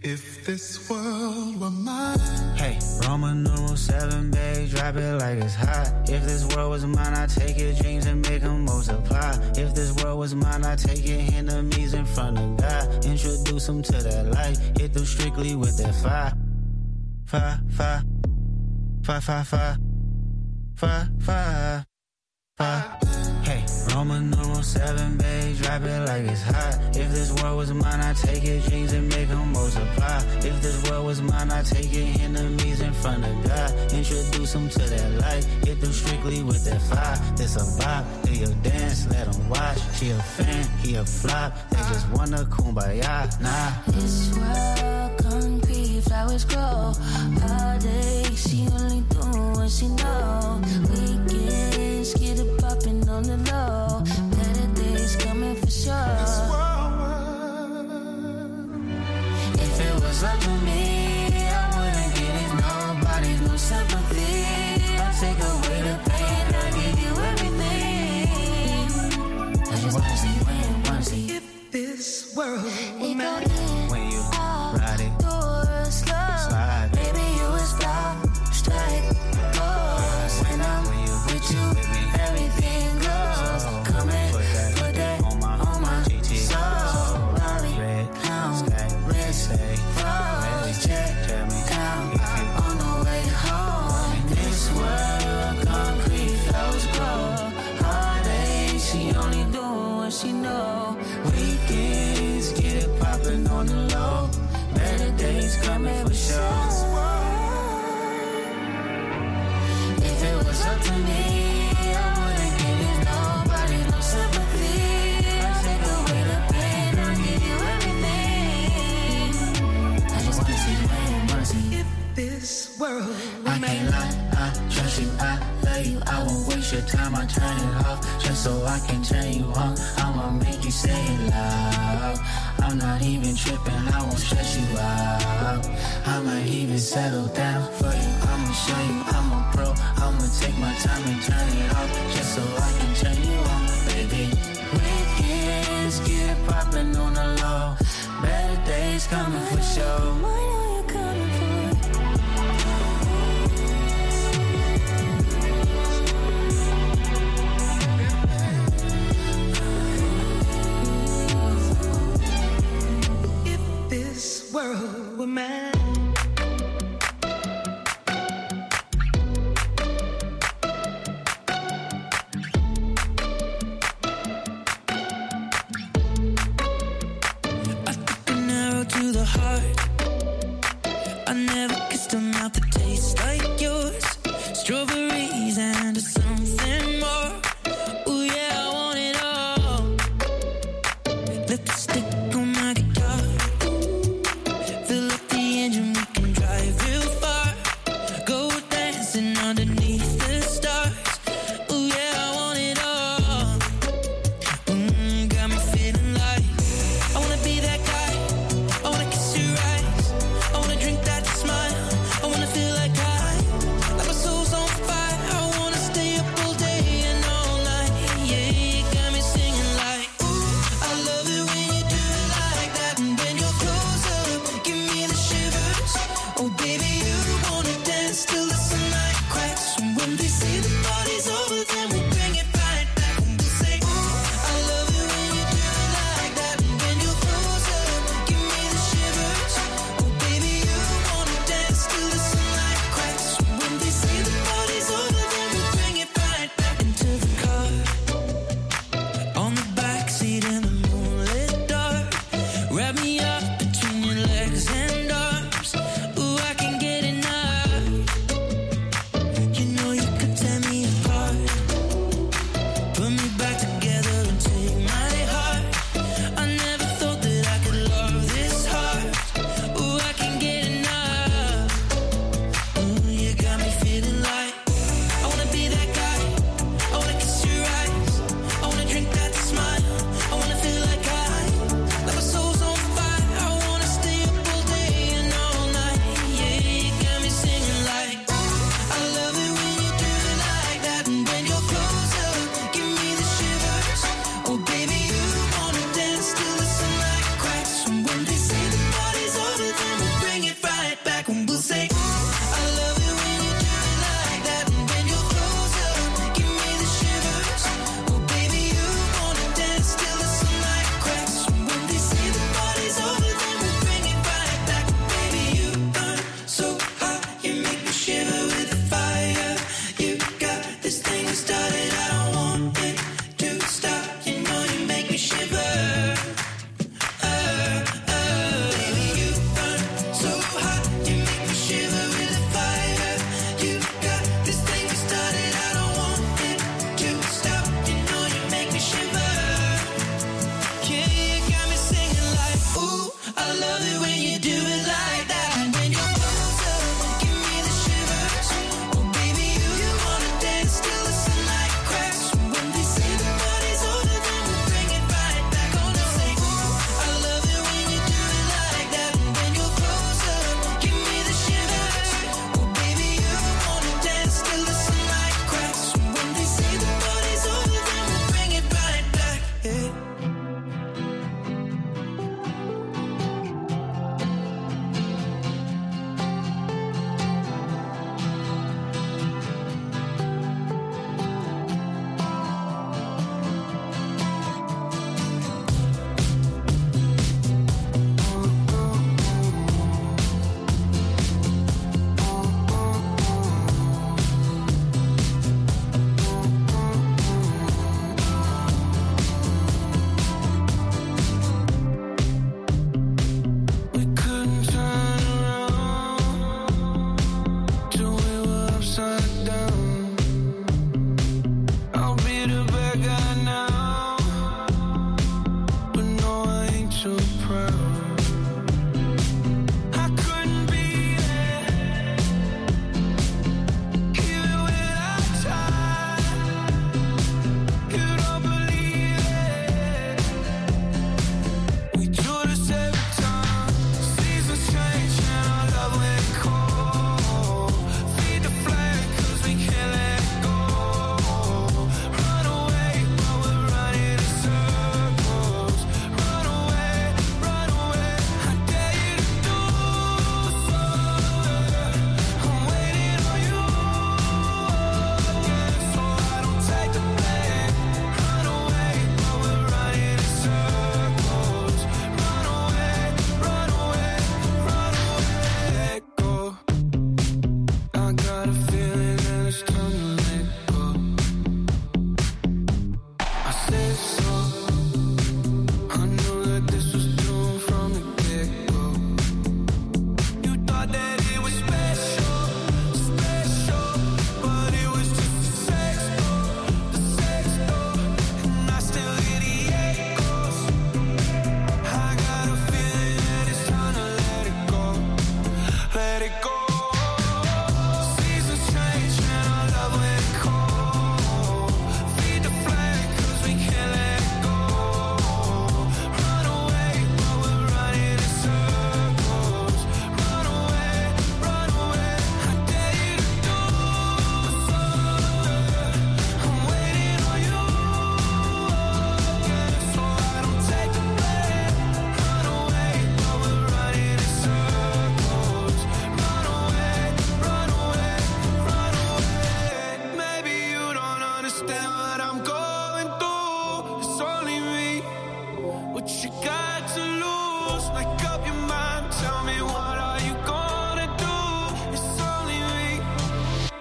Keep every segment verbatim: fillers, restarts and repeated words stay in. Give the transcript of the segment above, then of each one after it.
If this world were mine. Hey, Roman numeral seven, babe, drop it like it's hot. If this world was mine, I'd take your dreams and make them multiply. If this world was mine, I'd take your enemies in front of God. Introduce them to that life, hit them strictly with that fire. Fire, fire, fire, fire, fire, fire, fire, fire. Hey, Roman numeral seven, babe, drop it like it's hot. If this world was mine, I'd take your dreams and make them multiply. If this world was mine, I'd take your enemies in front of God. Introduce them to that light, hit them strictly with that fire. This a vibe, do your dance, let them watch. She a fan, he a flop, they just wanna kumbaya, nah. This world concrete, flowers grow. All day, she only do what she know. Weekends, get it poppin' on the low. Better days coming for sure. If it was up to me, I wouldn't give it nobody, no sympathy. I'll take away the pain, I'll give you everything. I just wanna see, wanna see. If this world were mine. When you ride it, slide, baby, you a star, strike, pose. When I'm with you, everything goes. Come and put that on my, on my soul. Bobby, down, wrist, froze, check, down, on the way home. In this world, concrete flows grow. All day, she only do what she know. Weekends, get it poppin' on the low. Better days coming for sure. If it was up to me, I wouldn't give it nobody, no sympathy. I'll take away the pain, I'll give you everything. I just wanna see, wanna see. If this world were I mine. can't lie, I trust you, I love you. I won't waste your time, I turn it off just so I can turn you on. I'ma make you say it loud. I'm not even tripping, I won't stress you out. I might even settle down for you. I'ma show you I'm a pro. I'ma take my time and turn it off just so I can turn you on, baby. Weekends, get it poppin' on the low. Better days coming for sure. World were mine. I took an arrow to the heart. I never kissed a mouth that tastes like yours. Strawberries and something more. Ooh yeah, I want it all. Let the stick on my guitar. Fill up the engine, we can drive real far. Go dancing underneath the stars. Ooh yeah, I want it all. Mm, got me feeling like I wanna be that guy. I wanna kiss your eyes. I wanna drink that smile. I wanna feel like I, like my soul's on fire. I wanna stay up all day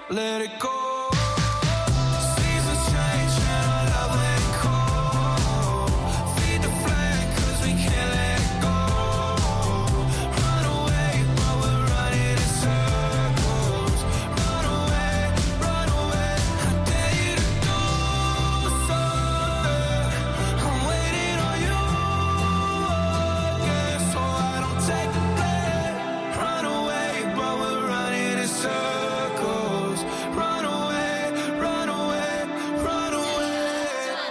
let it go. Seasons change and our love ain't cold. Feed the flame cause we can't let it go. Run away but we're running in circles. Run away, run away, I dare you to do something. I'm waiting on you again, so I don't take the blame. Run away but we're running in circles. Run away, run away, run away.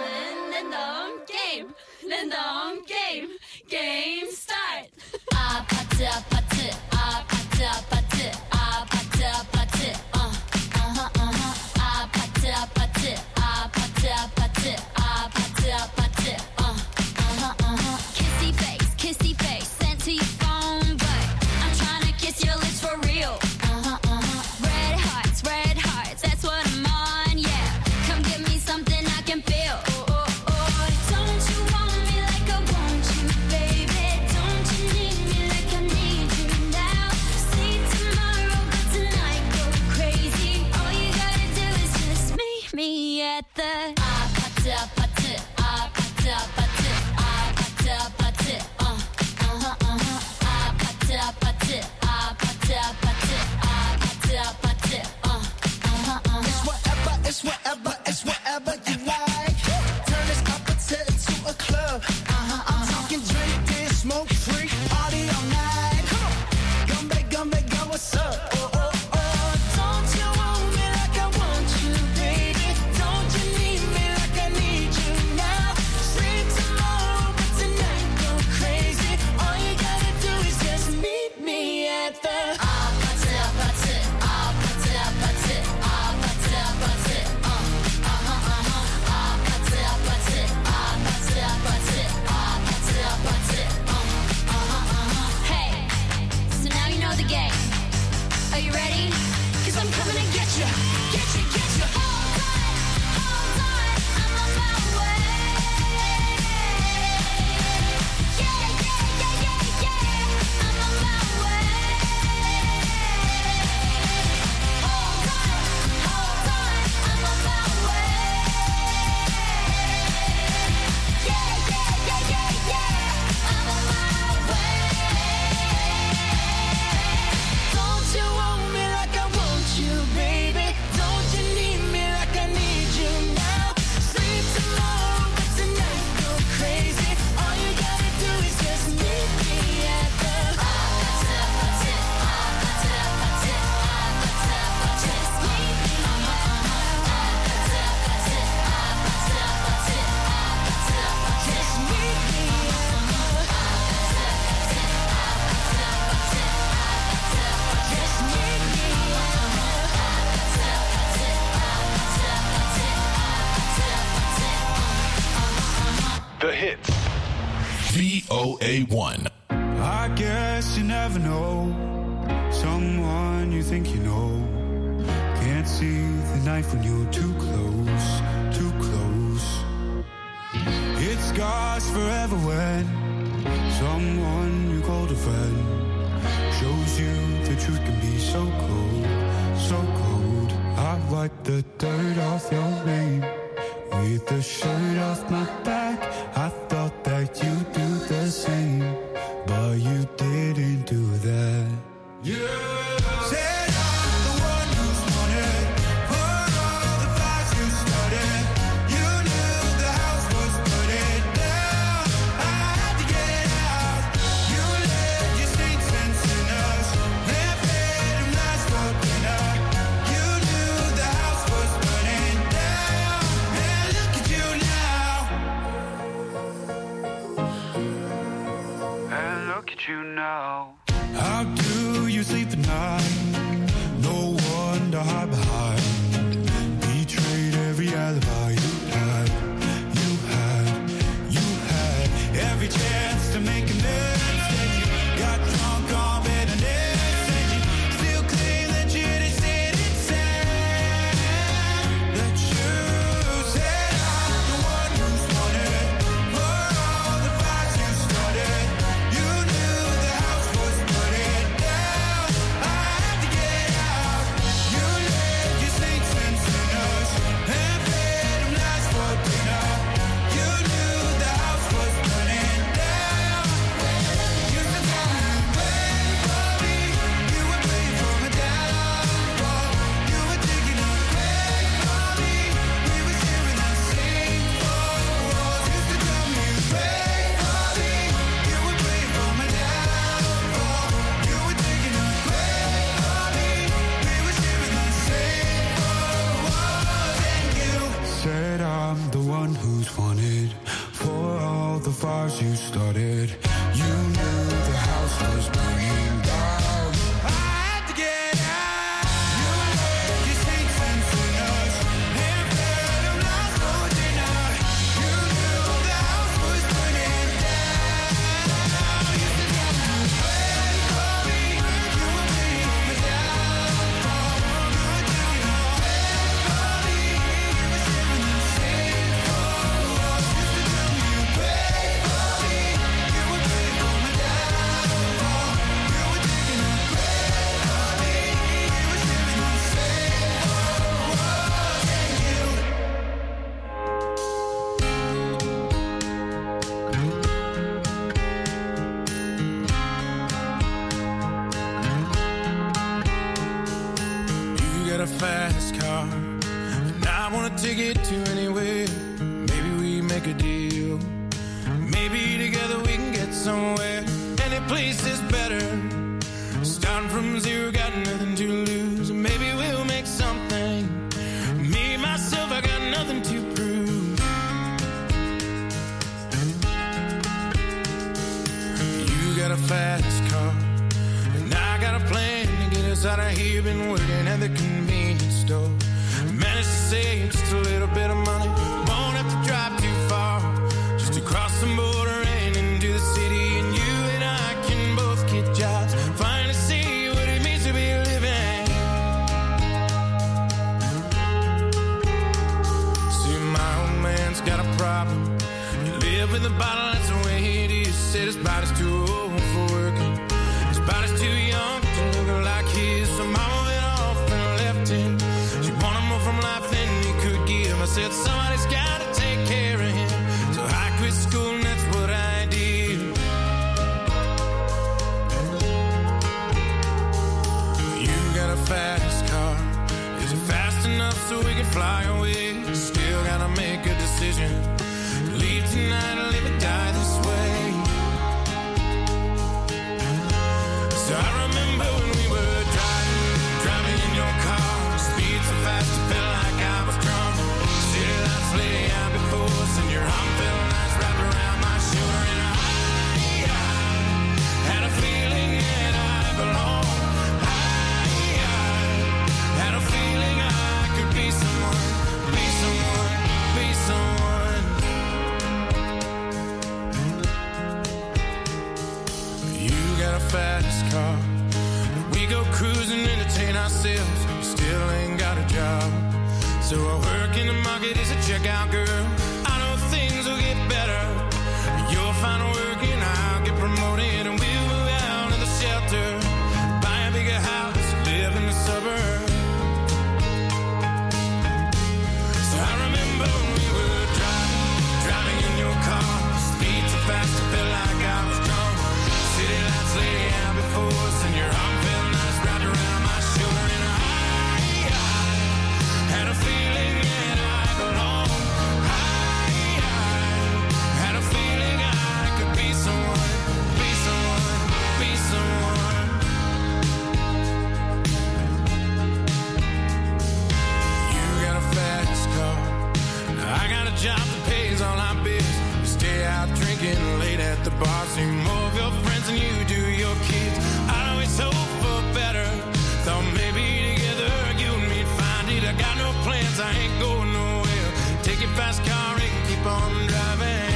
랜덤 게임, 랜덤 게임, 게임 스타트. 아파트 아파트 아파트 아파트 아파트 아파트 어 어허 어허 아파트 아파트 아파트 아파트 아파트 아파트 어 어허 어허 Kissy face, kissy face, sent to your phone, but I'm trying to kiss your lips for real. Uh-huh, uh-huh. Red hearts, red hearts, that's what I'm on, yeah. Come give me something I can feel. Oh, oh, oh. Don't you want me like I want you, baby? Don't you need me like I need you now? See tomorrow, but tonight go crazy. All you gotta do is just meet me at the 아파트 아파트 아파트 아파트 아파트 아파트 어 어허 어허 아파트 아파트 아파트 아파트 아파트 아파트 어 어허 어허 It's whatever, it's whatever, it's whatever you like. Turn this opposite into a club. Uh-huh, I'm talking drink and smoke free, party all night. Come on, gumbe, gumbe, go, what's up? Oh, oh, oh. Don't you want me like I want you, baby? Don't you need me like I need you now? Sleep tomorrow, but tonight go crazy. All you gotta do is just meet me at the 아파트 아파트 아파트 아파트 아파트 아파트 어 어허 어허 아파트 아파트 아파트 아파트 아파트 아파트 어 어허 어허 Hey, so now you know the game. Are you ready? Cause I'm coming to get you, get you, get you. Hold on, hold on, I'm on my way. Yeah, yeah, yeah, yeah, yeah, I'm on my way. Hold on, hold on, I'm on my way. Yeah, yeah, yeah, yeah, yeah, I'm on my way. Don't you want me like I want you, baby? Don't you need me like I need you now? Sleep tomorrow, but tonight go crazy. All you gotta do is just meet me at the 아파트 아파트 아파트 아파트 아파트 아파트 Just meet me. 아파트 아파트 아파트 아파트 아파트 Just meet me. Just meet me. The hits. V O A one. I guess you never know someone you think you know. Can't see the knife when you're too close, too close. It scars forever when someone you called a friend shows you the truth can be so cold, so cold. I wipe the dirt off your name with the shirt off my back. I thought that you'd do the same, but you didn't do that. Said I'm the one who's wanted for all the flags you started. You knew the house was burning down. I had to get out. You led your saints and sinners and paid them last for dinner. You knew the house was burning down, and look at you now. And look at you now. How do you sleep at fires you started. You knew the house was burning down. I had to get out. You left your sweet sense in us. Never heard of last for dinner. You knew the house was burning down. You said you would wait for me. You would be my downfall. Good to know. Wait for me. You were sharing the same walls. You said you would wait for me. You would wait for my downfall. You were taking a break for me. You were sharing the same walls. And you. You got a fast car, and I wanna take it to anywhere. Maybe we make a deal. Maybe together we can get somewhere. Any place is better. Starting from zero, got nothing to lose. Maybe we'll make something. Me, myself, I got nothing to prove. You got a fast car, and I got a plan to get us out of here. Been working at the convenience store. Managed to save just a little bit of money. Won't have to drive too far. Just to cross the border and into the city. And you and I can both get jobs. Finally see what it means to be living. See, my old man's got a problem. He live with a bottle, that's the way it is. Said his body's too old for working. His body's too young to look like his. So mama went off and left him. She wanted more from life than he could give. I said somebody's gotta take care of him. So I quit school and that's what I did. You got a fast car. Is it fast enough so we can fly away? Still gotta make a decision. Leave tonight or live or die this way. So I remember when we were driving, driving in your car. Speed so fast it felt like I was drunk. City lights lay out before us, and your arm felt nice wrapped around my shoulder. And I, I had a feeling that I belonged. I, I had a feeling I could be someone, be someone, be someone. You got a fast car. We go cruising, entertain ourselves. We still ain't got a job. So I work in the market as a checkout girl. I know things will get better. You'll find work and I'll get promoted. And we'll move out of the shelter. Buy a bigger house, live in the suburbs. So I remember when we were driving, driving in your car. Speed so fast it felt like I was drunk. City lights lay out before us, and your arm felt nice wrapped around my shoulder. And I, I had a feeling that I belonged. I, I had a feeling I could be someone, be someone, be someone. You got a fast car. I got a job that pays all our bills. We stay out drinking late at the bar. See more of your friends than you do your kids. I always hope for better. Thought maybe together you and me'd find it. I got no plans, I ain't going nowhere. Take your fast car and keep on driving.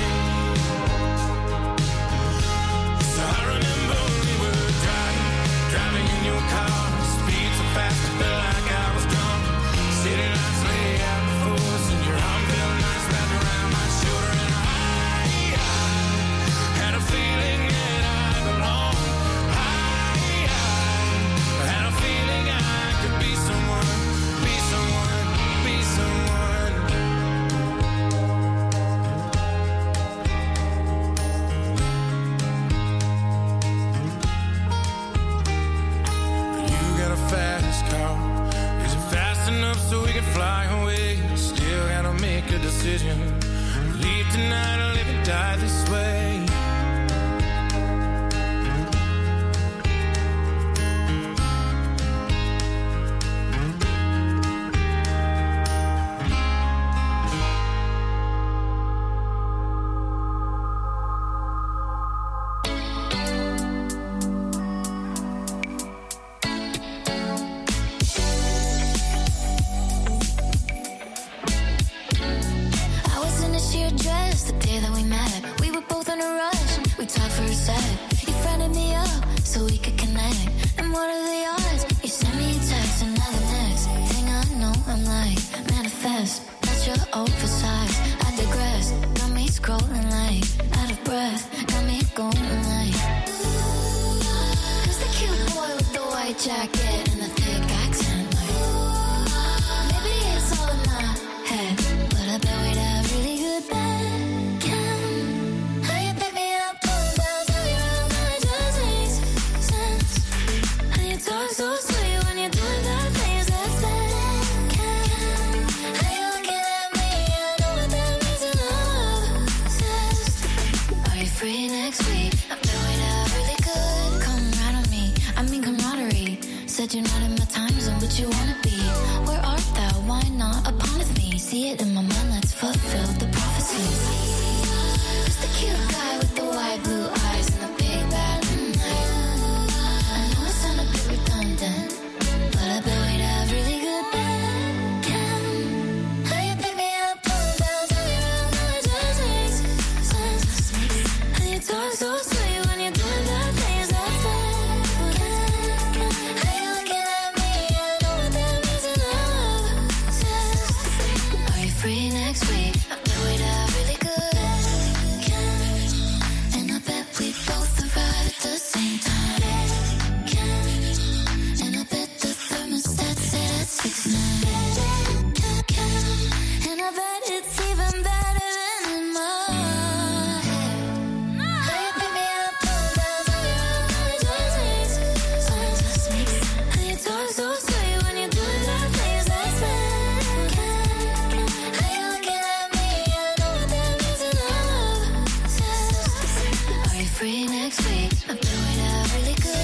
So I remember when we were driving, driving in your car. Speed so fast it felt like I was drunk. City lights lay out before us, and your arm felt nice wrapped around my shoulder. And I, I had a feeling that I belonged. I, I had a feeling I could be someone, be someone, be someone. You got a fast car. Is it fast enough so we can fly away? Still gotta make a decision. Leave tonight or live and die this way. jacket and a thick accent. Like, maybe it's all in my head, but I bet we'd have really good bed. Can how you pick me up, pull down, tell me around, that just makes sense. How you talk so sweet when you're doing that things that's bad. Can how you looking at me, I know what that means in love says. Are you free next week? I bet we'd have really good. Come right on me, I mean camaraderie. Said you're not in my time zone, but you wanna be. Where art thou? Why not upon with me? See it in my mind, let's fulfill the prophecy. Who's the cute guy with the wide blue eyes and the big bad night? I know it sound a bit redundant, but I bet we'd have really good bed. Can how you pick me up, pull down, tell me around, that just makes sense. How you talk so sweet when you're doing that things that's bad. How you looking at me, I know what that means in love says. Are you free next week? I bet we'd have really good. And I bet we both arrive at the same time. And I bet the thermostat set at six nine. And I bet it's even better than in my head. How you pick me up, pull down, tell me around, that just makes sense. How you talk so sweet when you're doing that things that's bad. How you looking at me, I know what that means in love says. Are you free next week? I bet we'd have really good.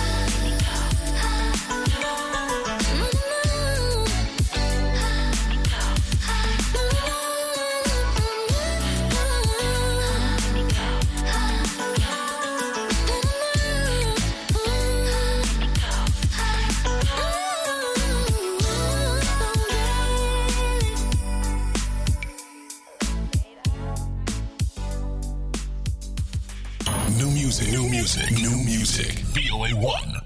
New music, new music, new music. V O A one.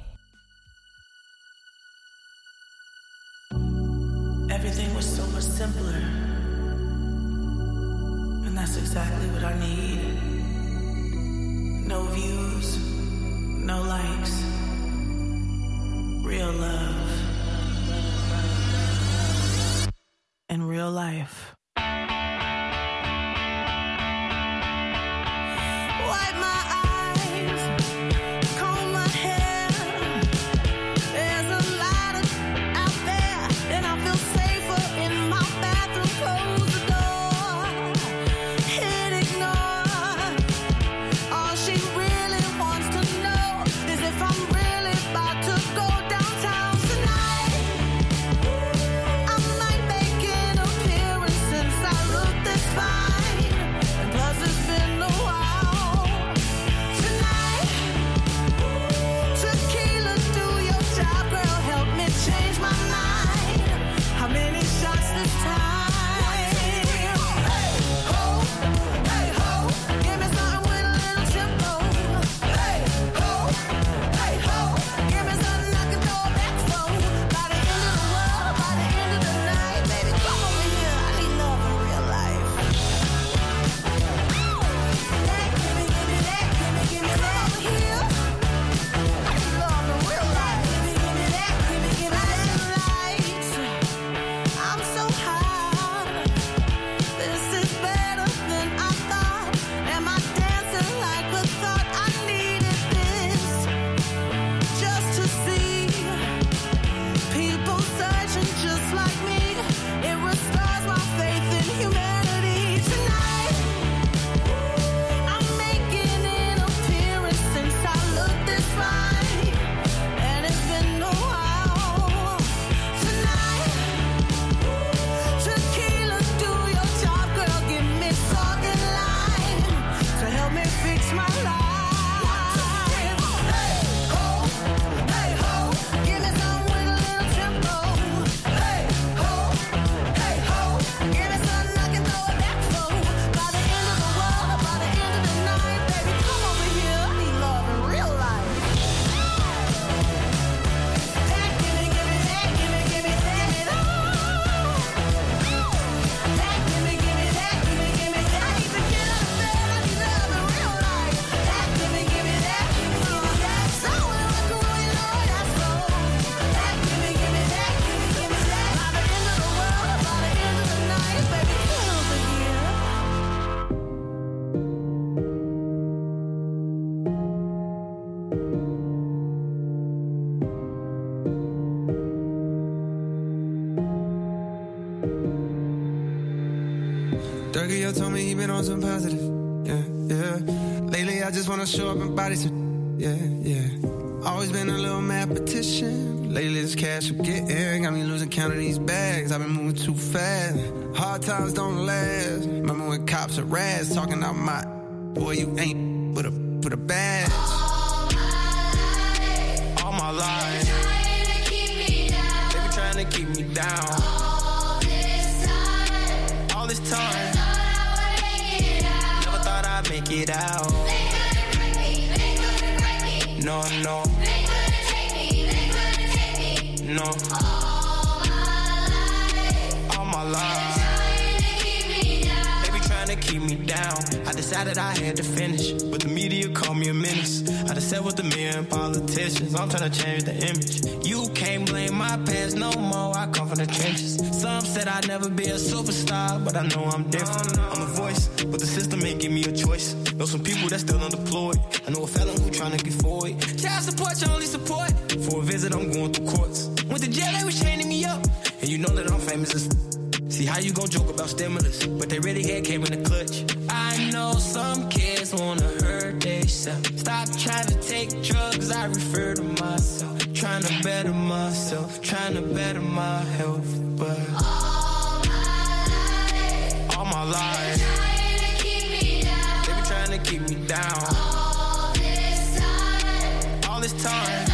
Everything was so much simpler. And that's exactly what I need. No views, no likes. Real love. In real life. Wipe my eyes, comb my hair. There's a lot of out there, and I feel safer in my bathroom. Close the door, hit ignore. All she really wants to know is if I'm really about to go downtown tonight. I might make an appearance Durkio told me he been on some positive. Yeah, yeah. Lately I just wanna show up and body some. Yeah, yeah. Always been a little mathematician. Lately this cash I'm getting got me losing count of these bags. I've been moving too fast. Hard times don't last. Remember when cops are rats talking out my boy, you ain't with a with a badge. All my life, all my life, trying to keep me down. They be trying to keep me down. All this time, all this time. Never thought I'd make it out. They couldn't break me, they couldn't break me. No, no. They couldn't take me, they couldn't take me. No. All my life, all my life. trying to keep me down. They be trying to keep me down. I decided I had to finish, but the media called me a menace. I just sat with the men politicians. I'm trying to change the image. You can't blame my past no more. I come from the trenches. Some said I'd never be a superstar, but I know I'm different. I'm a voice, but the system ain't give me a choice. Know some people that's still unemployed. I know a felon who trying to get forward. Child support, your only support. For a visit, I'm going through courts. Went to jail, they was chaining me up. And you know that I'm famous as see how you gon' joke about stimulus, but they really had came in the clutch. I know some kids wanna hurt themselves. Stop trying to take drugs, I refer to myself. Trying to better myself, trying to better my health, but all my life, all my life, trying to keep me down. They be trying to keep me down. All this time, all this time.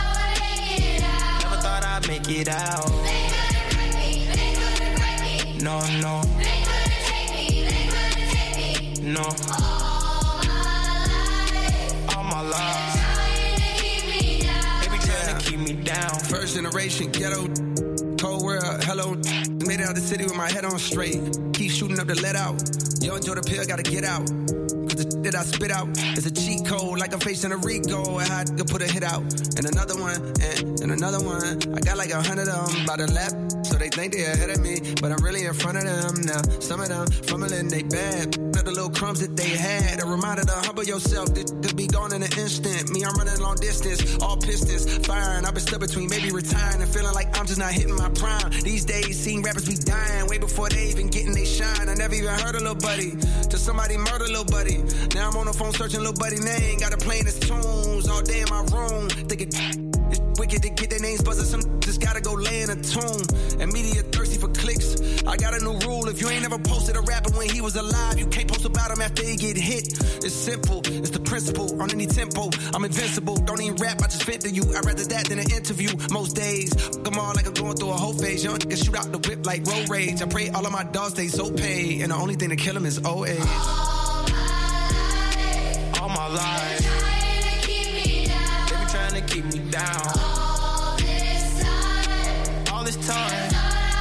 Never thought I'd make it out. They couldn't break me, they couldn't break me. No, no. They couldn't take me, they couldn't take me. No. All my life, all my life. trying to keep me down. They be trying to keep me down. First generation ghetto, cold world, hello. Made it out the city with my head on straight. Keep shooting up the let out. Yo, enjoy the pill, gotta get out. Cause the that I spit out is a cheat code, like I'm facing a Rico. And I had to put a hit out. And another one, and, and another one. I got like a hundred of them by the lap. So they think they ahead of me, but I'm really in front of them now. Some of them fumbling, they bad. But the little crumbs that they had, a reminder to humble yourself. This could be gone in an instant. Me, I'm running long distance, all pistons firing. I've been stuck between maybe retiring and feeling like I'm just not hitting my prime. These days, seeing rappers be dying way before they even getting they shine. I never even heard of Lil Buddy till somebody murder Lil Buddy. Now I'm on the phone searching Lil Buddy name. Got to playing his tunes all day in my room. Thinking it's wicked to get their names buzzing. Some just gotta go lay in a tune. And media thirsty for clicks. I got a new rule. If you ain't ever posted a rapper when he was alive, you can't post about him after he get hit. It's simple. It's the principle. On any tempo, I'm invincible. Don't even rap, I just vent to you. I'd rather that than an interview. Most days, come on like I'm going through a whole phase. Young niggas shoot out the whip like road rage. I pray all of my dogs stay so paid. And the only thing to kill them is old age. All my life, all my life, trying to keep me down. They be trying to keep me down. All this time, all this time.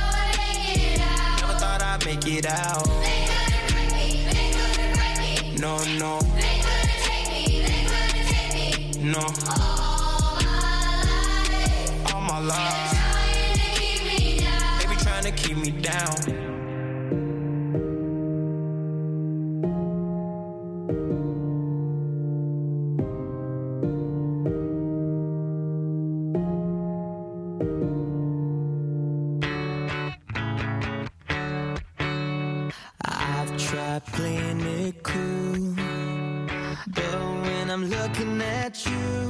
Never thought I'd make it out. They couldn't break me, they couldn't break me. No, no. They couldn't take me, they couldn't take me. No. All my life, all my life, trying to keep me down. They be trying to keep me down. Playing it cool, but when I'm looking at you,